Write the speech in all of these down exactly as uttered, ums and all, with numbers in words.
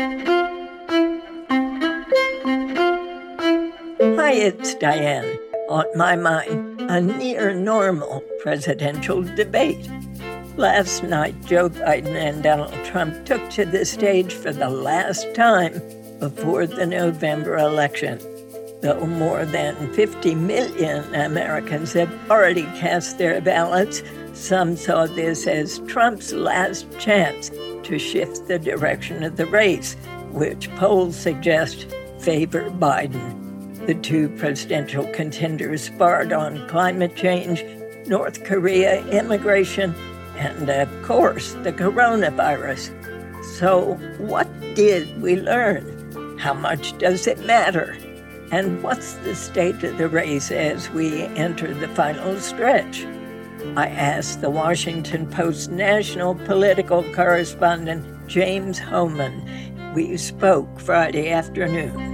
Hi, it's Diane. On my mind, a near-normal presidential debate. Last night, Joe Biden and Donald Trump took to the stage for the last time before the November election. Though more than fifty million Americans had already cast their ballots, some saw this as Trump's last chance to shift the direction of the race, which polls suggest favor Biden. The two presidential contenders sparred on climate change, North Korea, immigration, and, of course, the coronavirus. So what did we learn? How much does it matter? And what's the state of the race as we enter the final stretch? I asked the Washington Post national political correspondent James Hohmann. We spoke Friday afternoon.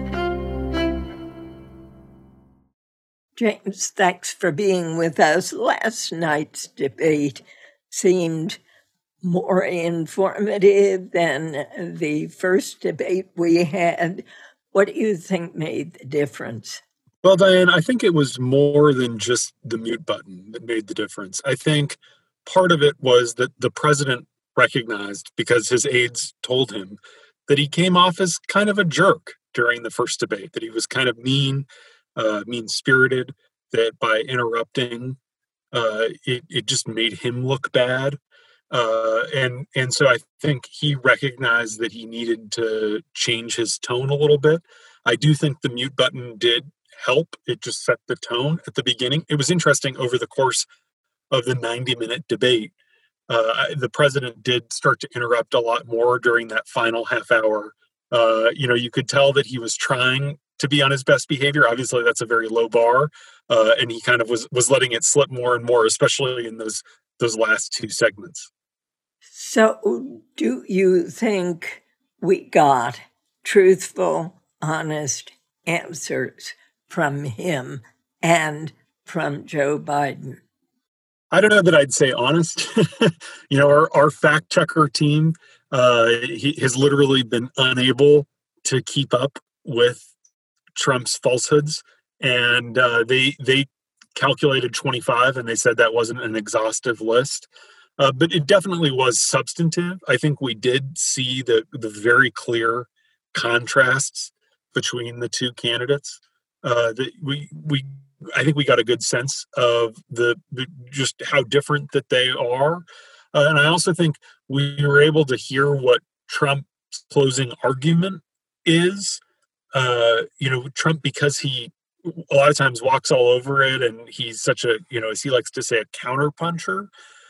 James, thanks for being with us. Last night's debate seemed more informative than the first debate we had. What do you think made the difference? Well, Diane, I think it was more than just the mute button that made the difference. I think part of it was that the president recognized, because his aides told him, that he came off as kind of a jerk during the first debate, that he was kind of mean, uh, mean-spirited, that by interrupting, uh, it, it just made him look bad. Uh, and and so I think he recognized that he needed to change his tone a little bit. I do think the mute button did help. It just set the tone at the beginning. It was interesting over the course of the ninety-minute debate. Uh, the president did start to interrupt a lot more during that final half hour. Uh, you know, you could tell that he was trying to be on his best behavior. Obviously, that's a very low bar, uh, and he kind of was was letting it slip more and more, especially in those those last two segments. So, do you think we got truthful, honest answers from him and from Joe Biden? I don't know that I'd say honest. you know, our, our fact checker team uh, he has literally been unable to keep up with Trump's falsehoods, and uh, they they calculated twenty-five, and they said that wasn't an exhaustive list, uh, but it definitely was substantive. I think we did see the the very clear contrasts between the two candidates. Uh, that we we I think we got a good sense of the, the just how different that they are, uh, and I also think we were able to hear what Trump's closing argument is. Uh, you know, Trump, because he a lot of times walks all over it, and he's such a, you know, as he likes to say, a counterpuncher,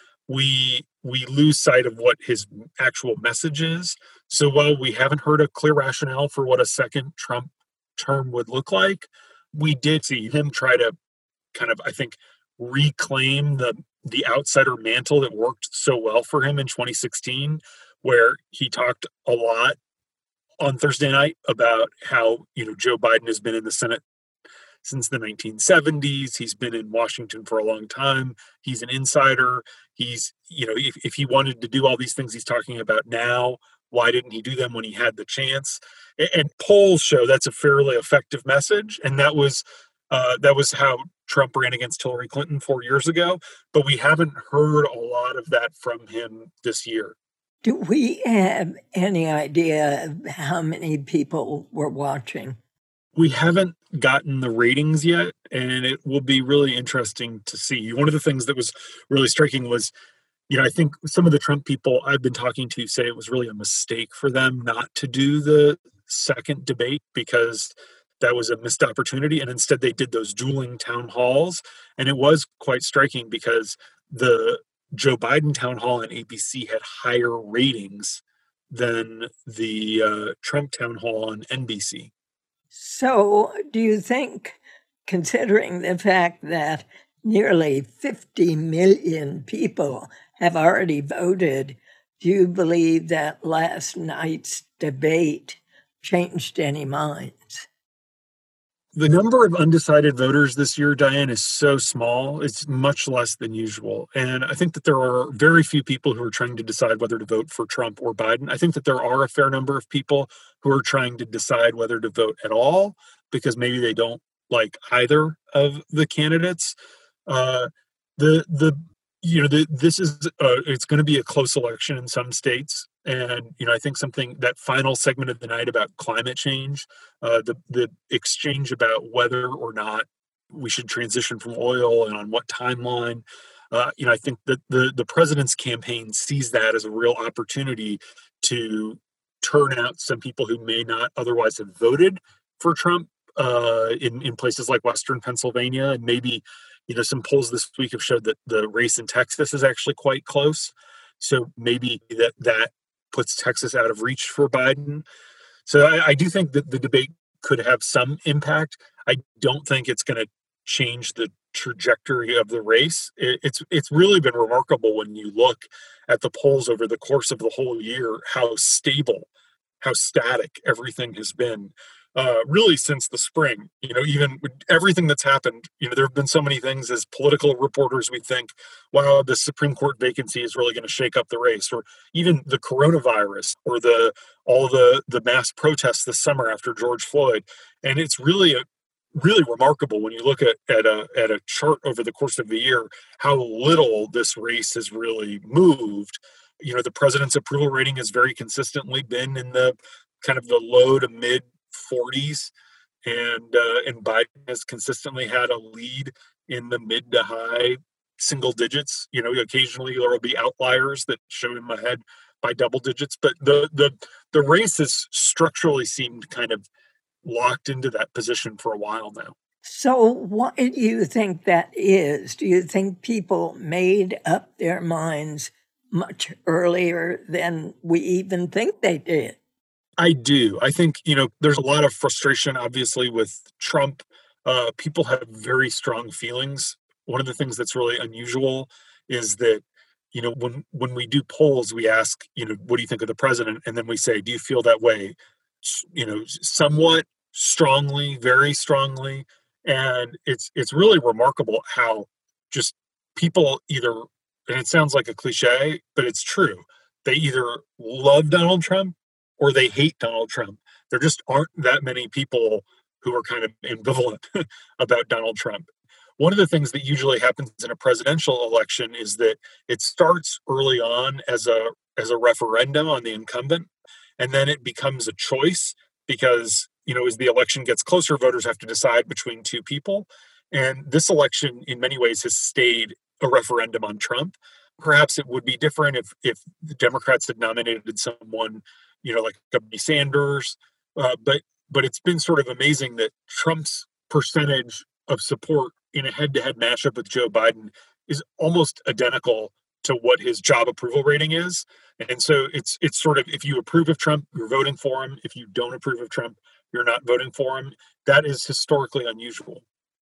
we we lose sight of what his actual message is. So while we haven't heard a clear rationale for what a second Trump term would look like, we did see him try to kind of, I think, reclaim the the outsider mantle that worked so well for him in twenty sixteen, where he talked a lot on Thursday night about how, you know, Joe Biden has been in the Senate since the nineteen seventies. He's been in Washington for a long time. He's an insider. He's, you know, if, if he wanted to do all these things he's talking about now, why didn't he do them when he had the chance? And, and polls show that's a fairly effective message. And that was uh, that was how Trump ran against Hillary Clinton four years ago. But we haven't heard a lot of that from him this year. Do we have any idea of how many people were watching? We haven't gotten the ratings yet, and it will be really interesting to see. One of the things that was really striking was, you know, I think some of the Trump people I've been talking to say it was really a mistake for them not to do the second debate, because that was a missed opportunity, and instead they did those dueling town halls. And it was quite striking because the Joe Biden town hall on A B C had higher ratings than the uh, Trump town hall on N B C. So do you think, considering the fact that nearly fifty million people have already voted, do you believe that last night's debate changed any minds? The number of undecided voters this year, Diane, is so small. It's much less than usual. And I think that there are very few people who are trying to decide whether to vote for Trump or Biden. I think that there are a fair number of people who are trying to decide whether to vote at all because maybe they don't like either of the candidates. Uh, the the you know the, this is uh, it's going to be a close election in some states, and you know I think something that final segment of the night about climate change, uh, the the exchange about whether or not we should transition from oil and on what timeline. Uh, you know I think that the the president's campaign sees that as a real opportunity to turn out some people who may not otherwise have voted for Trump uh, in in places like Western Pennsylvania, and maybe you know some polls this week have showed that the race in Texas is actually quite close. So maybe that that puts Texas out of reach for Biden. So I, I do think that the debate could have some impact. I don't think it's going to change the trajectory of the race. It, it's it's really been remarkable when you look at the polls over the course of the whole year, how stable, how static everything has been. Uh, really since the spring, you know, even with everything that's happened, you know, there have been so many things as political reporters, we think, wow, the Supreme Court vacancy is really going to shake up the race, or even the coronavirus, or the all the the mass protests this summer after George Floyd. And it's really a, really remarkable when you look at, at a at a chart over the course of the year, how little this race has really moved. You know, the president's approval rating has very consistently been in the kind of the low to mid forties, and uh, and Biden has consistently had a lead in the mid to high single digits. You know, occasionally there will be outliers that show him ahead by double digits, but the the the race has structurally seemed kind of locked into that position for a while now. So why do you think that is? Do you think people made up their minds much earlier than we even think they did? I do. I think, you know, there's a lot of frustration, obviously, with Trump. Uh, people have very strong feelings. One of the things that's really unusual is that, you know, when when we do polls, we ask, you know, what do you think of the president? And then we say, do you feel that way? You know, somewhat strongly, very strongly. And it's it's really remarkable how just people either, and it sounds like a cliche, but it's true. They either love Donald Trump or they hate Donald Trump. There just aren't that many people who are kind of ambivalent about Donald Trump. One of the things that usually happens in a presidential election is that it starts early on as a as a referendum on the incumbent, and then it becomes a choice because, you know, as the election gets closer, voters have to decide between two people. And this election, in many ways, has stayed a referendum on Trump. Perhaps it would be different if if the Democrats had nominated someone, you know, like Bernie Sanders. Uh, but but it's been sort of amazing that Trump's percentage of support in a head-to-head matchup with Joe Biden is almost identical to what his job approval rating is. And so it's it's sort of, if you approve of Trump, you're voting for him. If you don't approve of Trump, you're not voting for him. That is historically unusual.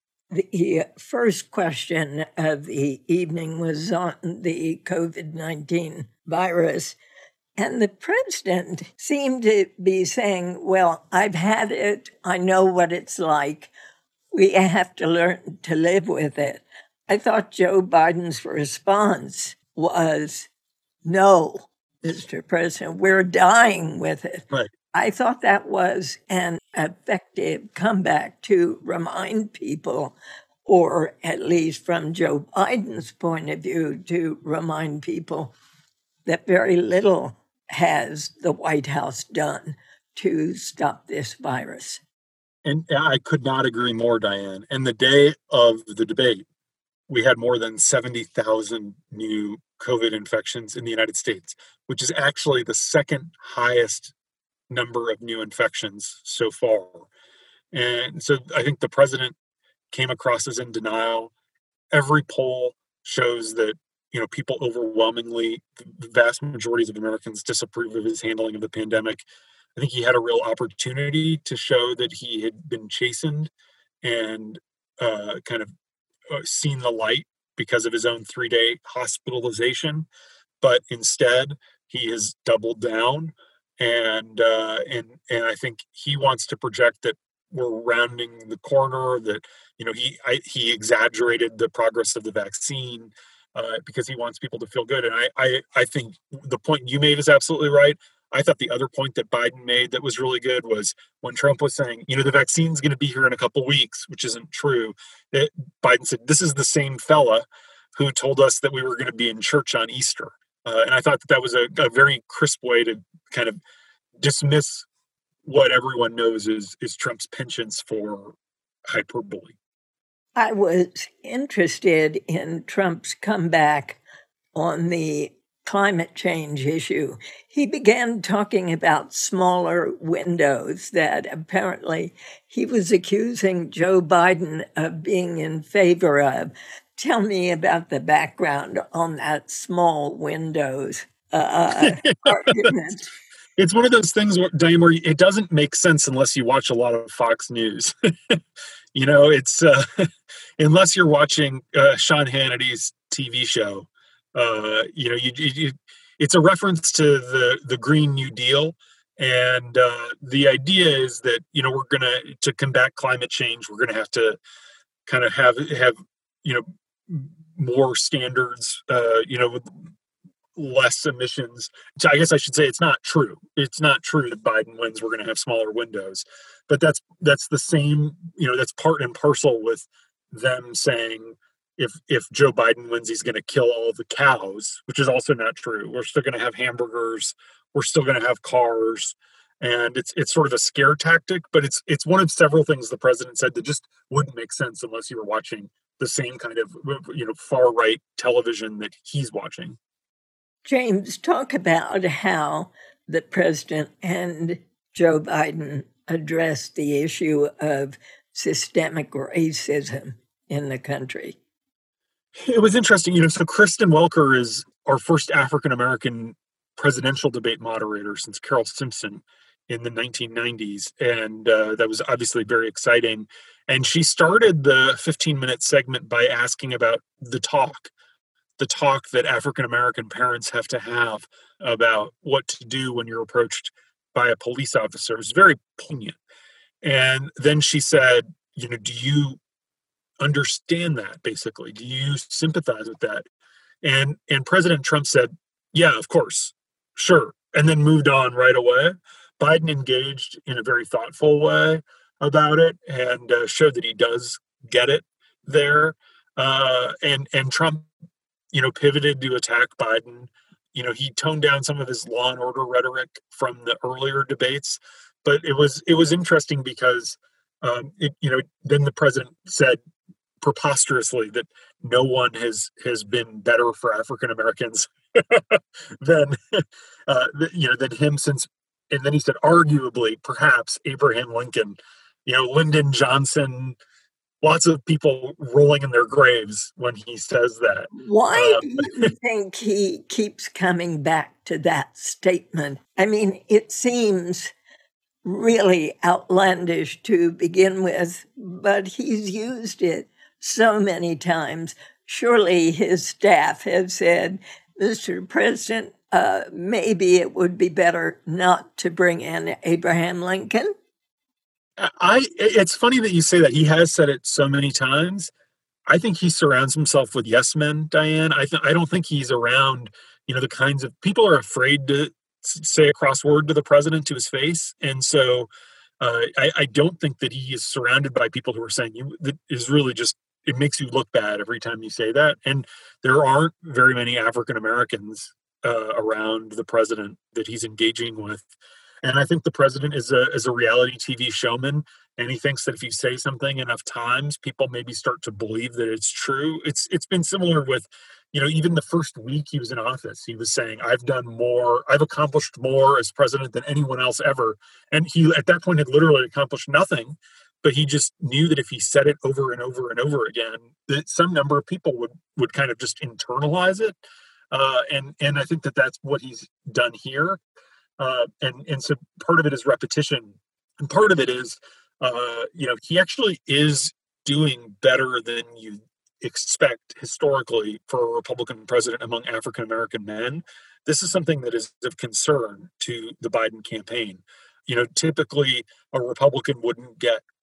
The first question of the evening was on the COVID nineteen virus. And the president seemed to be saying, well, I've had it. I know what it's like. We have to learn to live with it. I thought Joe Biden's response was, no, Mister President, we're dying with it. Right. I thought that was an effective comeback to remind people, or at least from Joe Biden's point of view, to remind people that very little has the White House done to stop this virus. And I could not agree more, Diane. And the day of the debate, we had more than seventy thousand new COVID infections in the United States, which is actually the second highest number of new infections so far. And so I think the president came across as in denial. Every poll shows that, you know, people overwhelmingly, the vast majorities of Americans disapprove of his handling of the pandemic. I think he had a real opportunity to show that he had been chastened and uh, kind of uh, seen the light because of his own three-day hospitalization. But instead, he has doubled down, and uh, and and I think he wants to project that we're rounding the corner, that, you know, he I, he exaggerated the progress of the vaccine uh, because he wants people to feel good. And I, I I think the point you made is absolutely right. I thought the other point that Biden made that was really good was when Trump was saying, you know, the vaccine's going to be here in a couple weeks, which isn't true. That Biden said, this is the same fella who told us that we were going to be in church on Easter. Uh, and I thought that that was a, a very crisp way to kind of dismiss what everyone knows is is Trump's penchants for hyperbole. I was interested in Trump's comeback on the climate change issue. He began talking about smaller windows that apparently he was accusing Joe Biden of being in favor of. Tell me about the background on that small windows uh, argument. It's one of those things, where, Diane, where it doesn't make sense unless you watch a lot of Fox News. You know, it's uh, unless you're watching uh, Sean Hannity's T V show. Uh, you know, you, you, it's a reference to the the Green New Deal, and uh, the idea is that, you know, we're gonna to combat climate change, we're gonna have to kind of have have you know more standards, uh, you know, less emissions. So I guess I should say it's not true. It's not true that Biden wins, we're going to have smaller windows. But that's that's the same, you know, that's part and parcel with them saying if if Joe Biden wins, he's going to kill all the cows, which is also not true. We're still going to have hamburgers. We're still going to have cars. And it's it's sort of a scare tactic, but it's it's one of several things the president said that just wouldn't make sense unless you were watching the same kind of, you know, far right television that he's watching. James, talk about how the president and Joe Biden addressed the issue of systemic racism in the country. It was interesting, you know, so Kristen Welker is our first African-American presidential debate moderator since Carol Simpson in the nineteen nineties. And uh, that was obviously very exciting. And she started the fifteen-minute segment by asking about the talk, the talk that African-American parents have to have about what to do when you're approached by a police officer. It was very poignant. And then she said, you know, do you understand that, basically? Do you sympathize with that? And and President Trump said, yeah, of course, sure. And then moved on right away. Biden engaged in a very thoughtful way about it and uh, showed that he does get it there. Uh, and and Trump, you know, pivoted to attack Biden. You know, he toned down some of his law and order rhetoric from the earlier debates, but it was it was interesting because, um, it, you know, then the president said preposterously that no one has has been better for African Americans than uh, you know than him since. And then he said, arguably, perhaps Abraham Lincoln. You know, Lyndon Johnson. Lots of people rolling in their graves when he says that. Why um, do you think he keeps coming back to that statement? I mean, it seems really outlandish to begin with, but he's used it so many times. Surely his staff has said, Mister President, uh, maybe it would be better not to bring in Abraham Lincoln. I. It's funny that you say that. He has said it so many times. I think he surrounds himself with yes men, Diane. I th- I don't think he's around, you know, the kinds of people are afraid to say a cross word to the president to his face, and so uh, I, I don't think that he is surrounded by people who are saying you. That is really just, it makes you look bad every time you say that. And there aren't very many African Americans uh, around the president that he's engaging with. And I think the president is a is a reality T V showman, and he thinks that if you say something enough times, people maybe start to believe that it's true. It's it's been similar with, you know, even the first week he was in office, he was saying, "I've done more, I've accomplished more as president than anyone else ever," and he at that point had literally accomplished nothing. But he just knew that if he said it over and over and over again, that some number of people would would kind of just internalize it. Uh, and and I think that that's what he's done here. Uh, and and so part of it is repetition, and part of it is, uh, you know, he actually is doing better than you expect historically for a Republican president among African American men. This is something that is of concern to the Biden campaign. You know, typically a Republican wouldn't get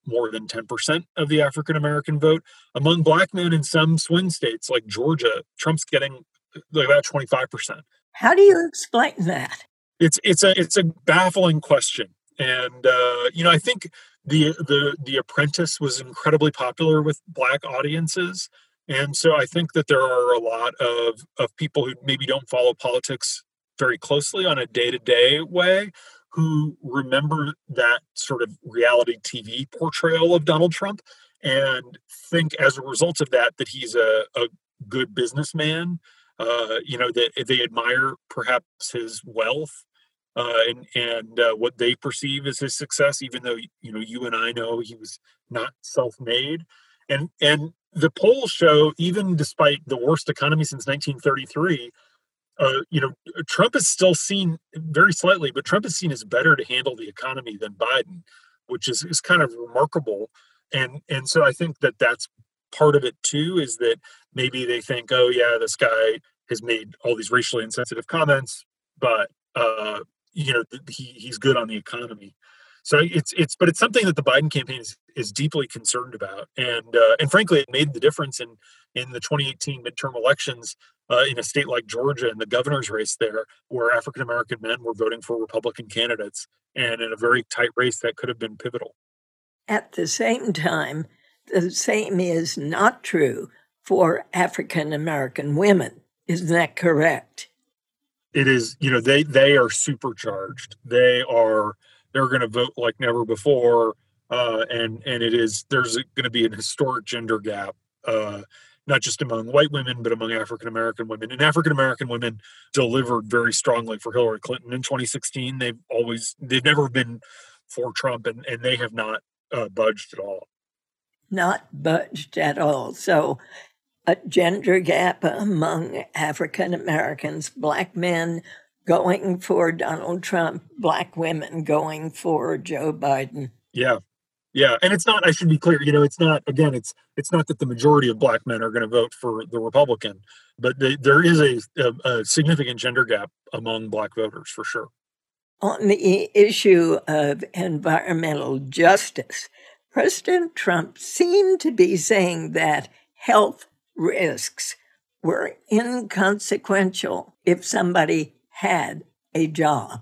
more than ten percent of the African-American vote. Among black men in some swing states like Georgia, Trump's getting like about twenty-five percent. How do you explain that? It's it's a it's a baffling question. And, uh, you know, I think the, the, the Apprentice was incredibly popular with black audiences. And so I think that there are a lot of, of people who maybe don't follow politics very closely on a day-to-day way who remember that sort of reality T V portrayal of Donald Trump and think as a result of that, that he's a, a good businessman, uh, you know, that they admire perhaps his wealth uh, and, and uh, what they perceive as his success, even though, you know, you and I know he was not self-made. And, and the polls show, even despite the worst economy since nineteen thirty-three, Uh, you know, Trump is still seen very slightly, but Trump is seen as better to handle the economy than Biden, which is, is kind of remarkable. And and so I think that that's part of it too, is that maybe they think, oh yeah, this guy has made all these racially insensitive comments, but uh, you know, he he's good on the economy. So it's it's, but it's something that the Biden campaign is, is deeply concerned about, and uh, and frankly, it made the difference in in the twenty eighteen midterm elections uh, in a state like Georgia and the governor's race there, where African American men were voting for Republican candidates, and in a very tight race that could have been pivotal. At the same time, the same is not true for African American women. Isn't that correct? It is. You know, they they are supercharged. They are. They're going to vote like never before, uh, and and it is there's going to be an historic gender gap, uh, not just among white women but among African American women. And African American women delivered very strongly for Hillary Clinton in twenty sixteen. They've always they've never been for Trump, and and they have not uh, budged at all. Not budged at all. So, a gender gap among African Americans, black men going for Donald Trump, black women going for Joe Biden. Yeah. Yeah. And it's not, I should be clear, you know, it's not, again, it's it's not that the majority of black men are going to vote for the Republican, but they, there is a, a, a significant gender gap among black voters for sure. On the issue of environmental justice, President Trump seemed to be saying that health risks were inconsequential if somebody had a job.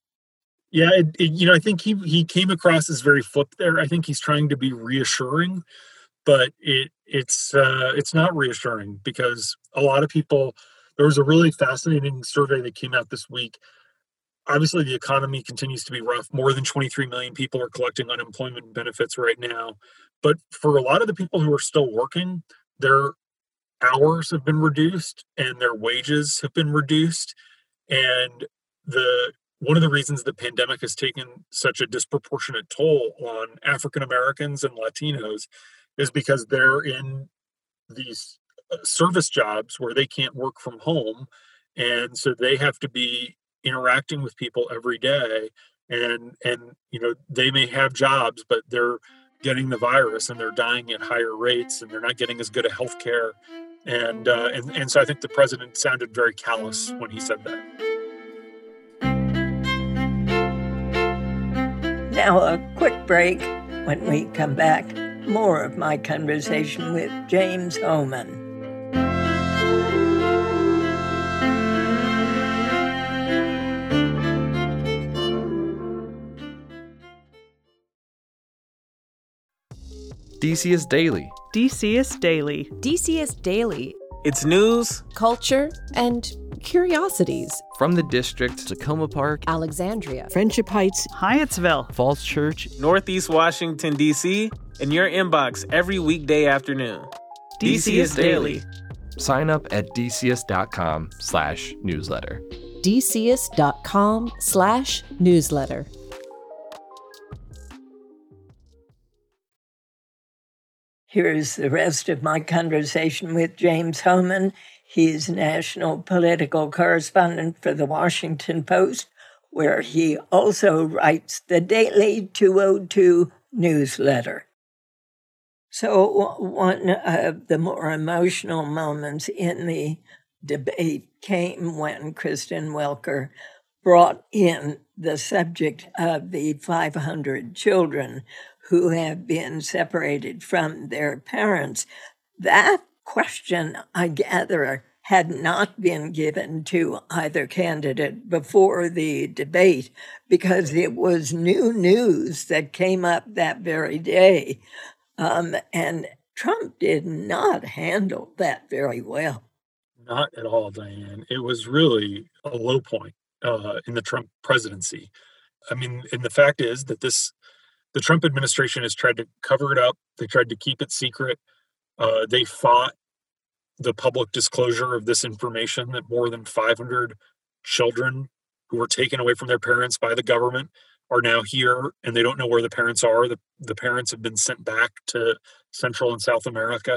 Yeah, it, it, you know, I think he he came across as very flipped there. I think he's trying to be reassuring, but it it's uh, it's not reassuring because a lot of people. There was a really fascinating survey that came out this week. Obviously, the economy continues to be rough. More than twenty-three million people are collecting unemployment benefits right now. But for a lot of the people who are still working, their hours have been reduced and their wages have been reduced. And the one of the reasons the pandemic has taken such a disproportionate toll on African Americans and Latinos is because they're in these service jobs where they can't work from home. And so they have to be interacting with people every day. And, and you know, they may have jobs, but they're getting the virus and they're dying at higher rates and they're not getting as good a health care. And, uh, and and so I think the president sounded very callous when he said that. Now, a quick break. When we come back, more of my conversation with James Hohmann. D C S Daily. D C S Daily. D C S Daily. It's news, culture, and curiosities. From the district, Tacoma Park, Alexandria, Friendship Heights, Hyattsville, Falls Church, Northeast Washington, D C, in your inbox every weekday afternoon. D C S Daily. Sign up at dcs.com slash newsletter. dcs.com slash newsletter. Here's the rest of my conversation with James Hohmann. He's national political correspondent for the Washington Post, where he also writes the daily two oh two newsletter. So one of the more emotional moments in the debate came when Kristen Welker brought in the subject of the five hundred children who have been separated from their parents. That question, I gather, had not been given to either candidate before the debate because it was new news that came up that very day. Um, and Trump did not handle that very well. Not at all, Diane. It was really a low point uh, in the Trump presidency. I mean, and the fact is that this, the Trump administration has tried to cover it up. They tried to keep it secret. Uh, they fought the public disclosure of this information that more than five hundred children who were taken away from their parents by the government are now here, and they don't know where the parents are. The, the parents have been sent back to Central and South America.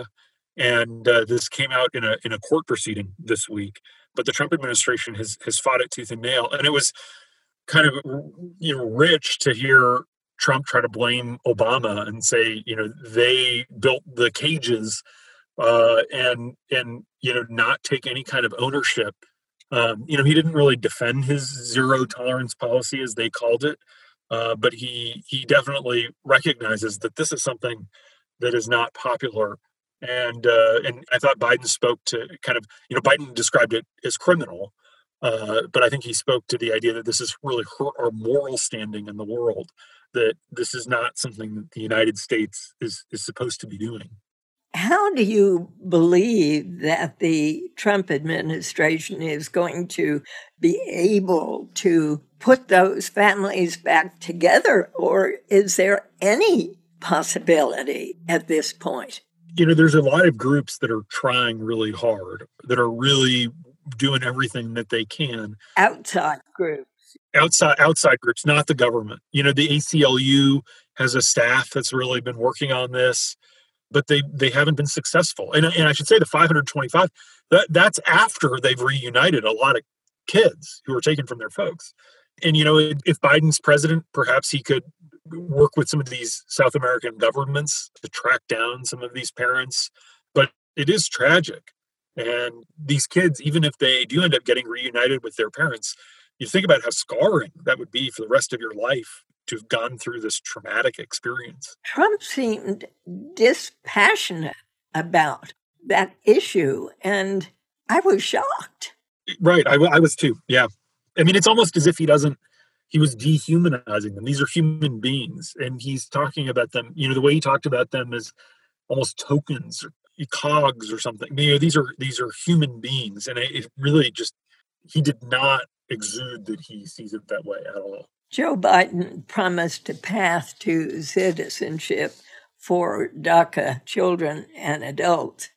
And uh, this came out in a in a court proceeding this week. But the Trump administration has has fought it tooth and nail. And it was kind of, you know, rich to hear Trump try to blame Obama and say, you know, they built the cages uh, and, and, you know, not take any kind of ownership. Um, you know, he didn't really defend his zero tolerance policy, as they called it. Uh, but he he definitely recognizes that this is something that is not popular. And uh, and I thought Biden spoke to kind of, you know, Biden described it as criminal, uh, but I think he spoke to the idea that this is really hurt our moral standing in the world, that this is not something that the United States is, is supposed to be doing. How do you believe that the Trump administration is going to be able to put those families back together, or is there any possibility at this point? You know, there's a lot of groups that are trying really hard, that are really doing everything that they can. Outside groups. Outside outside groups, not the government. You know, the A C L U has a staff that's really been working on this, but they, they haven't been successful. And, and I should say the five hundred twenty-five, that, that's after they've reunited a lot of kids who were taken from their folks. And, you know, if Biden's president, perhaps he could work with some of these South American governments to track down some of these parents. But it is tragic. And these kids, even if they do end up getting reunited with their parents, you think about how scarring that would be for the rest of your life to have gone through this traumatic experience. Trump seemed dispassionate about that issue, and I was shocked. Right. I, I was too. Yeah. I mean, it's almost as if he doesn't, he was dehumanizing them. These are human beings. And he's talking about them, you know, the way he talked about them is almost tokens or cogs or something. You know, these are, these are human beings. And it, it really just, he did not exude that he sees it that way at all. Joe Biden promised a path to citizenship for DACA children and adults,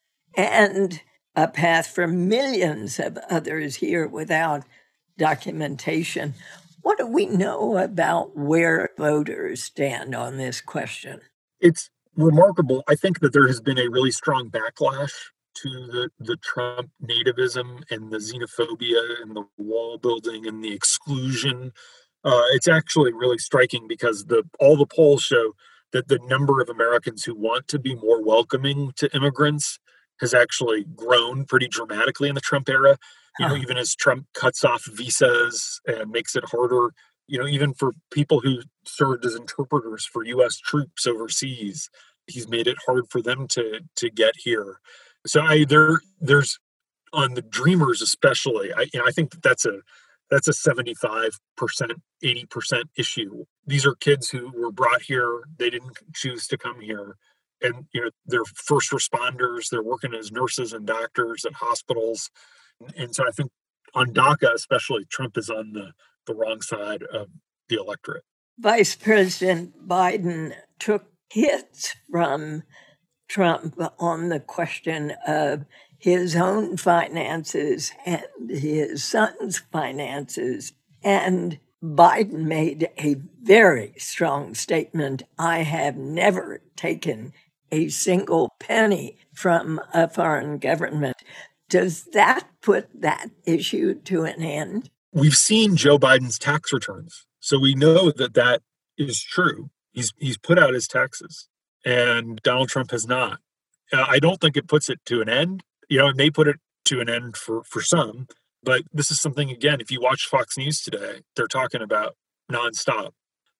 and a path for millions of others here without documentation. What do we know about where voters stand on this question? It's remarkable. I think that there has been a really strong backlash to the, the Trump nativism and the xenophobia and the wall building and the exclusion. Uh, it's actually really striking because the all the polls show that the number of Americans who want to be more welcoming to immigrants has actually grown pretty dramatically in the Trump era. You know, even as Trump cuts off visas and makes it harder, you know, even for people who served as interpreters for U S troops overseas, he's made it hard for them to to get here. So I there there's on the Dreamers especially. I you know I think that that's a that's a seventy-five percent, eighty percent issue. These are kids who were brought here. They didn't choose to come here. And, you know, they're first responders. They're working as nurses and doctors at hospitals. And so I think on DACA, especially, Trump is on the, the wrong side of the electorate. Vice President Biden took hits from Trump on the question of his own finances and his son's finances. And Biden made a very strong statement. I have never taken a single penny from a foreign government. Does that put that issue to an end? We've seen Joe Biden's tax returns, so we know that that is true. He's he's put out his taxes, and Donald Trump has not. Uh, I don't think it puts it to an end. You know, it may put it to an end for, for some, but this is something, again, if you watch Fox News today, they're talking about nonstop.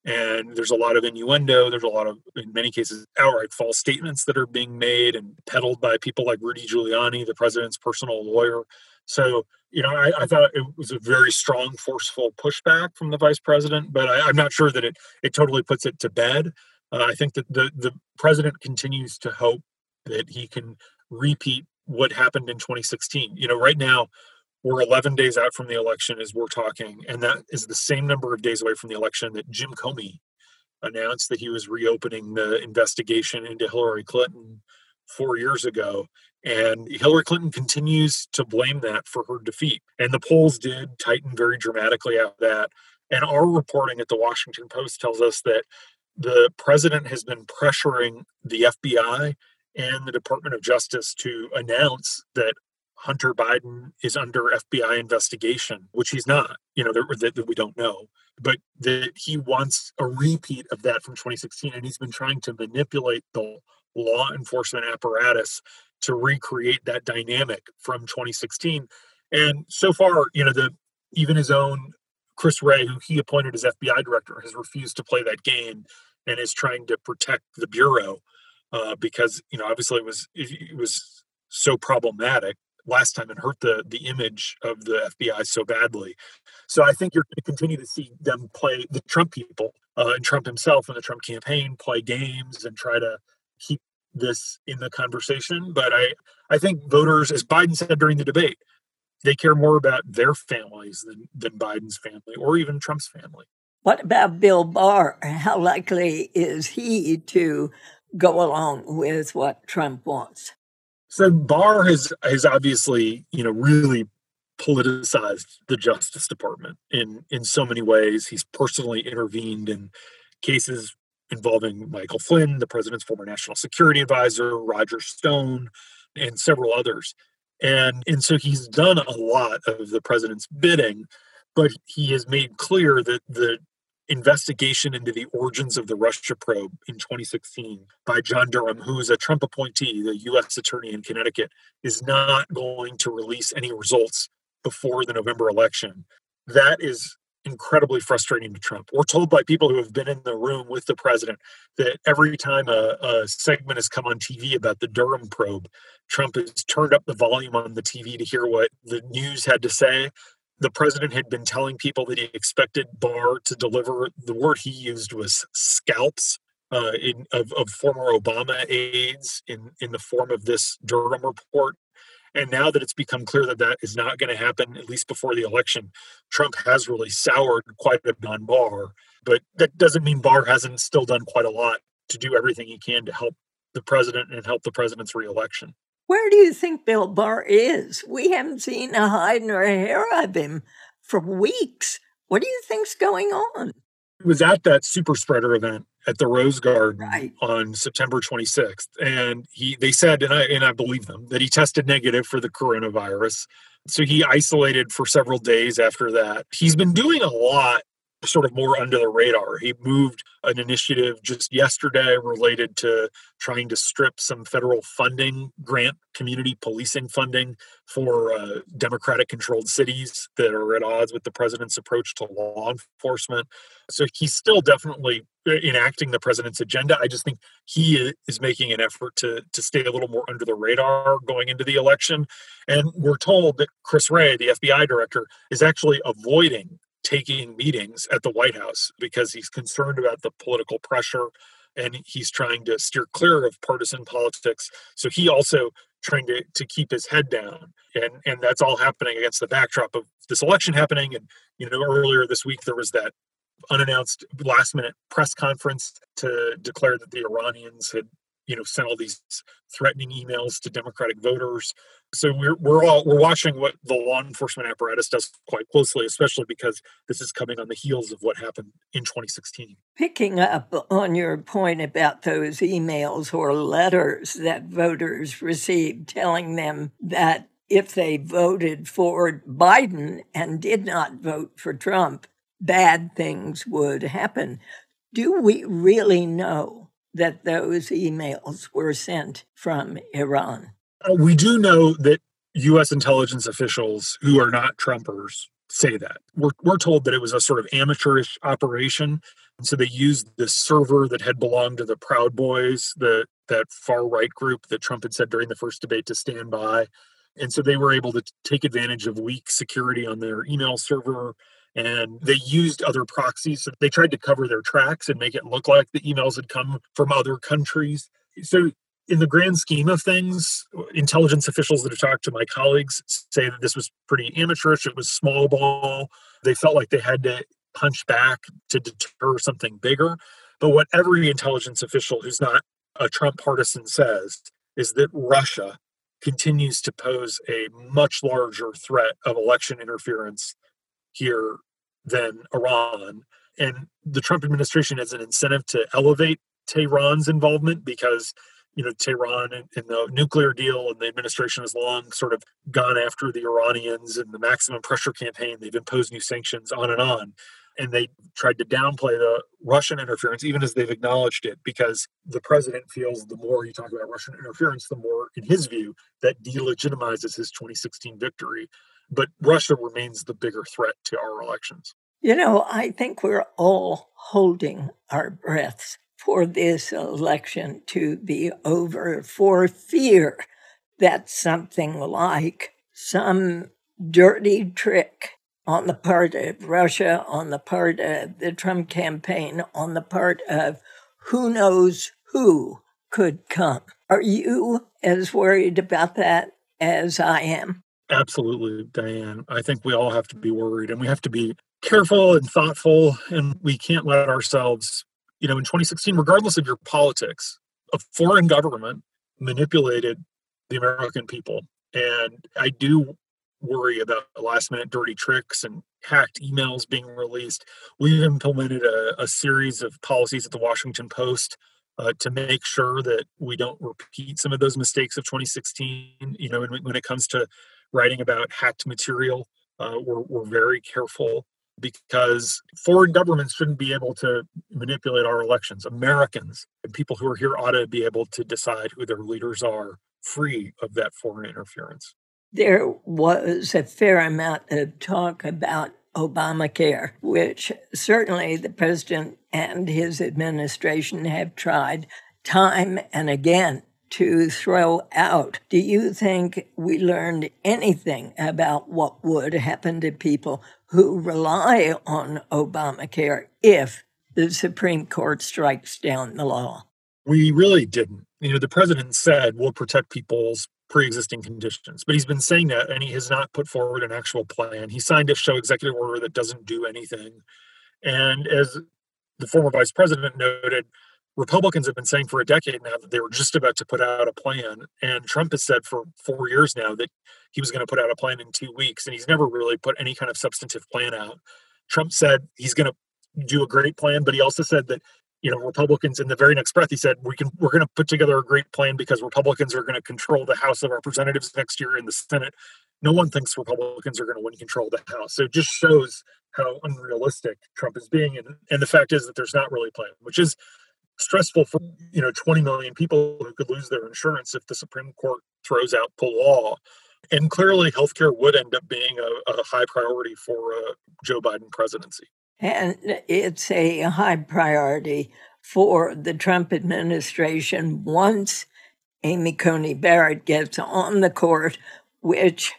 And there's a lot of innuendo. There's a lot of, in many cases, outright false statements that are being made and peddled by people like Rudy Giuliani, the president's personal lawyer. So, you know, I, I thought it was a very strong, forceful pushback from the vice president, but I, I'm not sure that it it totally puts it to bed. Uh, I think that the, the president continues to hope that he can repeat what happened in twenty sixteen. You know, right now, we're eleven days out from the election as we're talking, and that is the same number of days away from the election that Jim Comey announced that he was reopening the investigation into Hillary Clinton four years ago. And Hillary Clinton continues to blame that for her defeat. And the polls did tighten very dramatically after that. And our reporting at the Washington Post tells us that the president has been pressuring the F B I and the Department of Justice to announce that Hunter Biden is under F B I investigation, which he's not, you know, that, that we don't know, but that he wants a repeat of that from twenty sixteen. And he's been trying to manipulate the law enforcement apparatus to recreate that dynamic from twenty sixteen. And so far, you know, the even his own Chris Wray, who he appointed as F B I director, has refused to play that game and is trying to protect the Bureau uh, because, you know, obviously it was it was so problematic last time and hurt the the image of the F B I so badly. So I think you're going to continue to see them play, the Trump people uh, and Trump himself and the Trump campaign play games and try to keep this in the conversation. But I, I think voters, as Biden said during the debate, they care more about their families than, than Biden's family or even Trump's family. What about Bill Barr? How likely is he to go along with what Trump wants? So Barr has has obviously, you know, really politicized the Justice Department in, in so many ways. He's personally intervened in cases involving Michael Flynn, the president's former national security advisor, Roger Stone, and several others. And, and so he's done a lot of the president's bidding, but he has made clear that the investigation into the origins of the Russia probe in twenty sixteen by John Durham, who is a Trump appointee, the U S attorney in Connecticut, is not going to release any results before the November election. That is incredibly frustrating to Trump. We're told by people who have been in the room with the president that every time a, a segment has come on T V about the Durham probe, Trump has turned up the volume on the T V to hear what the news had to say. The president had been telling people that he expected Barr to deliver, the word he used was scalps uh, in, of, of former Obama aides in, in the form of this Durham report. And now that it's become clear that that is not going to happen, at least before the election, Trump has really soured quite a bit on Barr. But that doesn't mean Barr hasn't still done quite a lot to do everything he can to help the president and help the president's reelection. Where do you think Bill Barr is? We haven't seen a hide nor a hair of him for weeks. What do you think's going on? He was at that super spreader event at the Rose Garden right. on September twenty-sixth. And he they said, and I and I believe them, that he tested negative for the coronavirus. So he isolated for several days after that. He's been doing a lot sort of more under the radar. He moved an initiative just yesterday related to trying to strip some federal funding, grant community policing funding for uh, Democratic-controlled cities that are at odds with the president's approach to law enforcement. So he's still definitely enacting the president's agenda. I just think he is making an effort to, to stay a little more under the radar going into the election. And we're told that Chris Wray, the F B I director, is actually avoiding taking meetings at the White House because he's concerned about the political pressure and he's trying to steer clear of partisan politics. So he also trying to, to keep his head down. And, and that's all happening against the backdrop of this election happening. And, you know, earlier this week, there was that unannounced last minute press conference to declare that the Iranians had, you know, sent all these threatening emails to Democratic voters. So we're we're all we're watching what the law enforcement apparatus does quite closely, especially because this is coming on the heels of what happened in twenty sixteen. Picking up on your point about those emails or letters that voters received telling them that if they voted for Biden and did not vote for Trump, bad things would happen. Do we really know that those emails were sent from Iran? Uh, we do know that U S intelligence officials who are not Trumpers say that. We're, we're told that it was a sort of amateurish operation, So they used this server that had belonged to the Proud Boys, the that far-right group that Trump had said during the first debate to stand by. And so they were able to take advantage of weak security on their email server, and they used other proxies. So they tried to cover their tracks and make it look like the emails had come from other countries. So in the grand scheme of things, intelligence officials that have talked to my colleagues say that this was pretty amateurish. It was small ball. They felt like they had to punch back to deter something bigger. But what every intelligence official who's not a Trump partisan says is that Russia continues to pose a much larger threat of election interference here than Iran. And the Trump administration has an incentive to elevate Tehran's involvement because, you know, Tehran and, and the nuclear deal and the administration has long sort of gone after the Iranians and the maximum pressure campaign. They've imposed new sanctions on and on. And they tried to downplay the Russian interference, even as they've acknowledged it, because the president feels the more you talk about Russian interference, the more, in his view, that delegitimizes his twenty sixteen victory. But Russia remains the bigger threat to our elections. You know, I think we're all holding our breaths for this election to be over, for fear that something like some dirty trick on the part of Russia, on the part of the Trump campaign, on the part of who knows who could come. Are you as worried about that as I am? Absolutely, Diane. I think we all have to be worried, and we have to be careful and thoughtful, and we can't let ourselves, you know, in twenty sixteen, regardless of your politics, a foreign government manipulated the American people. And I do worry about last minute dirty tricks and hacked emails being released. We've implemented a, a series of policies at the Washington Post uh, to make sure that we don't repeat some of those mistakes of twenty sixteen. You know, when, when it comes to writing about hacked material, uh, we're, we're very careful because foreign governments shouldn't be able to manipulate our elections. Americans and people who are here ought to be able to decide who their leaders are, free of that foreign interference. There was a fair amount of talk about Obamacare, which certainly the president and his administration have tried time and again to throw out. Do you think we learned anything about what would happen to people who rely on Obamacare if the Supreme Court strikes down the law? We really didn't. You know, the president said we'll protect people's pre-existing conditions, but he's been saying that and he has not put forward an actual plan. He signed a show executive order that doesn't do anything. And as the former vice president noted, Republicans have been saying for a decade now that they were just about to put out a plan. And Trump has said for four years now that he was going to put out a plan in two weeks. And he's never really put any kind of substantive plan out. Trump said he's going to do a great plan, but he also said that, you know, Republicans, in the very next breath, he said, we can, we're going to put together a great plan because Republicans are going to control the House of Representatives next year in the Senate. No one thinks Republicans are going to win control of the House. So it just shows how unrealistic Trump is being. And, and the fact is that there's not really a plan, which is stressful for, you know, twenty million people who could lose their insurance if the Supreme Court throws out the law. And clearly healthcare would end up being a, a high priority for a Joe Biden presidency. And it's a high priority for the Trump administration once Amy Coney Barrett gets on the court, which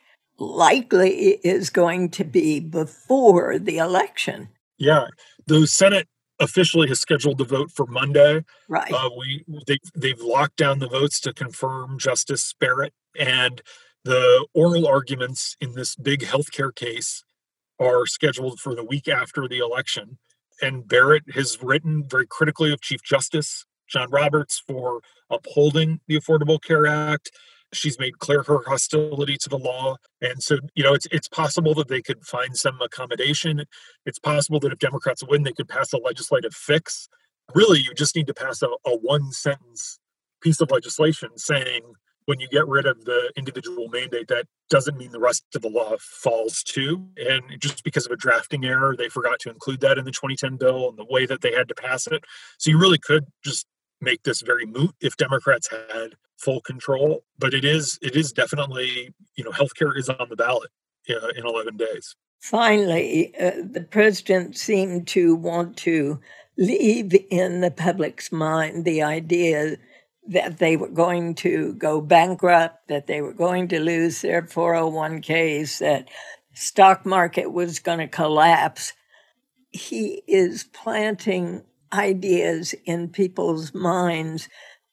likely is going to be before the election. Yeah, the Senate officially has scheduled the vote for Monday. Right. Uh, we they, they've locked down the votes to confirm Justice Barrett, and the oral arguments in this big healthcare case are scheduled for the week after the election. And Barrett has written very critically of Chief Justice John Roberts for upholding the Affordable Care Act. She's made clear her hostility to the law. And so, you know, it's it's possible that they could find some accommodation. It's possible that if Democrats win, they could pass a legislative fix. Really, you just need to pass a, a one-sentence piece of legislation saying, when you get rid of the individual mandate, that doesn't mean the rest of the law falls too. And just because of a drafting error, they forgot to include that in the twenty ten bill and the way that they had to pass it. So you really could just make this very moot if Democrats had full control. But it is it is definitely, you know, healthcare is on the ballot uh, in eleven days. Finally, uh, the president seemed to want to leave in the public's mind the idea that they were going to go bankrupt, that they were going to lose their four oh one k's, that stock market was going to collapse. He is planting ideas in people's minds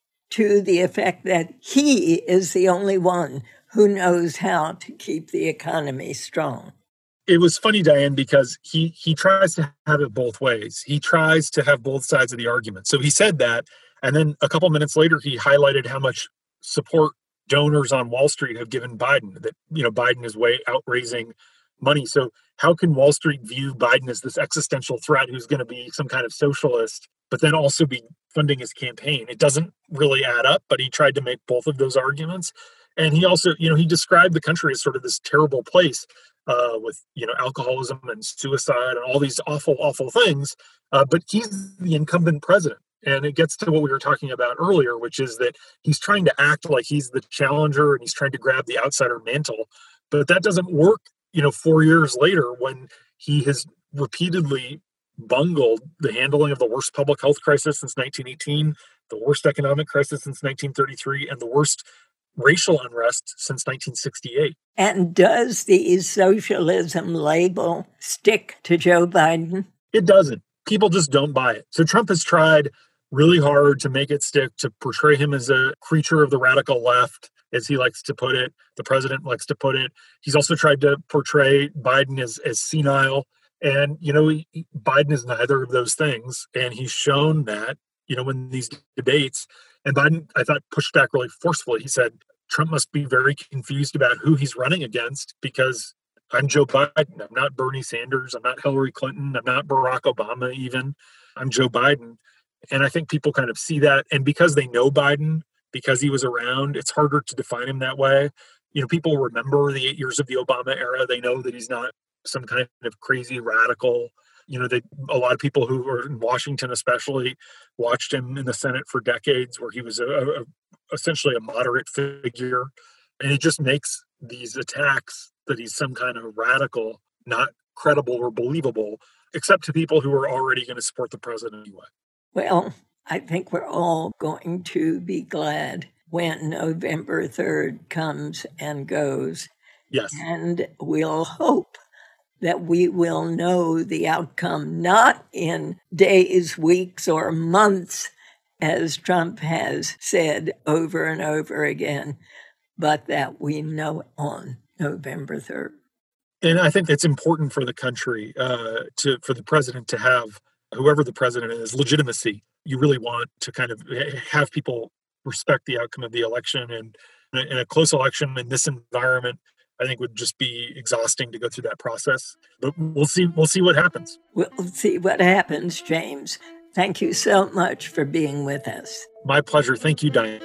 to the effect that he is the only one who knows how to keep the economy strong. It was funny, Diane, because he he tries to have it both ways. He tries to have both sides of the argument. So he said that, and then a couple minutes later, he highlighted how much support donors on Wall Street have given Biden, that, you know, Biden is way out raising money. So how can Wall Street view Biden as this existential threat who's going to be some kind of socialist, but then also be funding his campaign? It doesn't really add up, but he tried to make both of those arguments. And he also, you know, he described the country as sort of this terrible place uh, with, you know, alcoholism and suicide and all these awful, awful things. Uh, but he's the incumbent president. And it gets to what we were talking about earlier, which is that he's trying to act like he's the challenger and he's trying to grab the outsider mantle. But that doesn't work, you know, four years later when he has repeatedly bungled the handling of the worst public health crisis since nineteen eighteen, the worst economic crisis since nineteen thirty-three, and the worst racial unrest since nineteen sixty-eight. And does the socialism label stick to Joe Biden? It doesn't. People just don't buy it. So Trump has tried really hard to make it stick, to portray him as a creature of the radical left, as he likes to put it. The president likes to put it. He's also tried to portray Biden as, as senile. And, you know, he, Biden is neither of those things. And he's shown that, you know, in these debates. And Biden, I thought, pushed back really forcefully. He said, Trump must be very confused about who he's running against because I'm Joe Biden. I'm not Bernie Sanders. I'm not Hillary Clinton. I'm not Barack Obama even. I'm Joe Biden. And I think people kind of see that. And because they know Biden, because he was around, it's harder to define him that way. You know, people remember the eight years of the Obama era. They know that he's not some kind of crazy radical. You know, they, a lot of people who were in Washington especially watched him in the Senate for decades where he was a, a, essentially a moderate figure. And it just makes these attacks that he's some kind of radical not credible or believable, except to people who are already going to support the president anyway. Well, I think we're all going to be glad when November third comes and goes. Yes. And we'll hope that we will know the outcome, not in days, weeks, or months, as Trump has said over and over again, but that we know on November third. And I think it's important for the country, uh, to for the president to have, whoever the president is, legitimacy. You really want to kind of have people respect the outcome of the election. And in a close election in this environment, I think would just be exhausting to go through that process. But we'll see. We'll see what happens. We'll see what happens, James. Thank you so much for being with us. My pleasure. Thank you, Diane.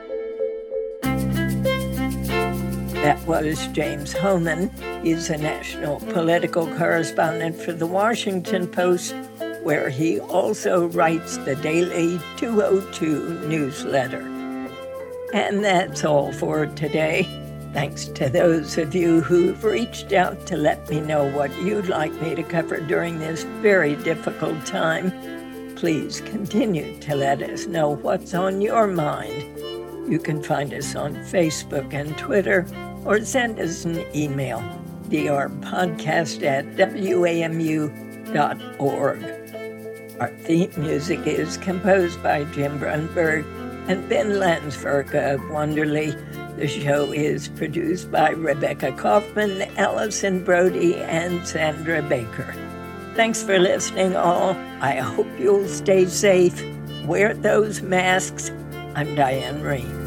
That was James Hohmann. He's a national political correspondent for The Washington Post, where he also writes the daily two oh two newsletter. And that's all for today. Thanks to those of you who've reached out to let me know what you'd like me to cover during this very difficult time. Please continue to let us know what's on your mind. You can find us on Facebook and Twitter, or send us an email, drpodcast at w a m u dot org. Our theme music is composed by Jim Brunberg and Ben Landsberg of Wonderly. The show is produced by Rebecca Kaufman, Allison Brody, and Sandra Baker. Thanks for listening, all. I hope you'll stay safe. Wear those masks. I'm Diane Rehm.